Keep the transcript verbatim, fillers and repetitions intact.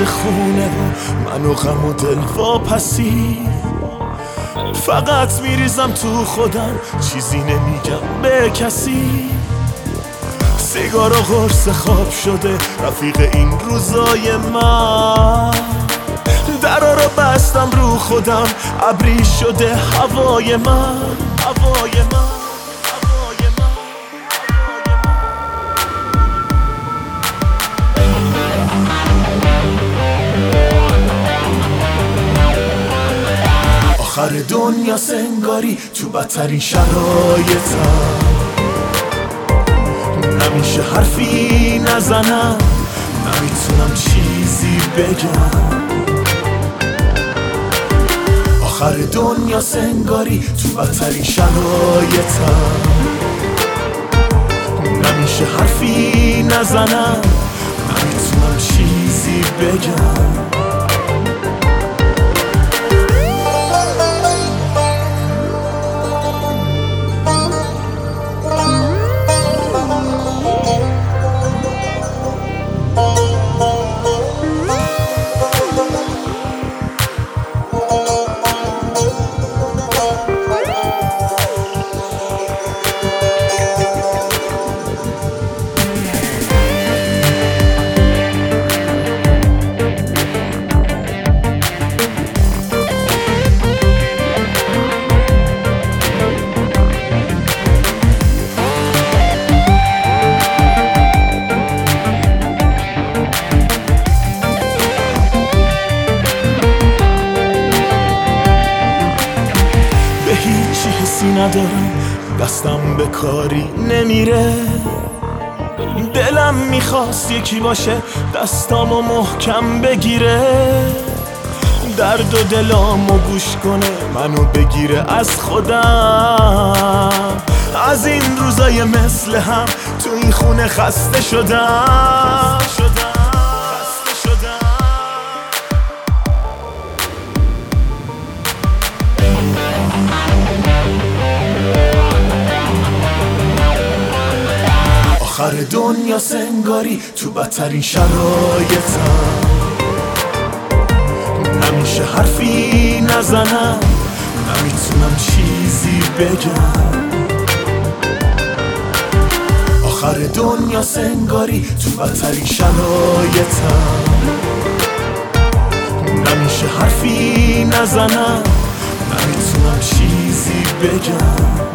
شده خونه منو غم و دل واپسی. فقط میریزم تو خودم چیزی نمیگم به کسی. سیگار و قرص خواب شده رفیق این روزای من. درا رو بستم رو خودم ابری شده هوای من. هوای من آخر دنیا سنگاری تو بدترین شرایطم. نمیشه حرفی نزنم نمیتونم چیزی بگم. آخر دنیا سنگاری تو بدترین شرایطم. نمیشه حرفی نزنم نمیتونم چیزی بگم. هیچی حسی ندارم دستم به کاری نمیره. دلم میخواست یکی باشه دستامو محکم بگیره. درد و دلامو گوش کنه منو بگیره از خودم. از این روزای مثل هم تو این خونه خسته شدم. آخر دنیا سنگاری تو بدترین شرایطم. نمیشه حرفی نزنم نمیتونم چیزی بگم. آخر دنیا سنگاری تو بدترین شرایطم. نمیشه حرفی نزنم نمیتونم چیزی بگم.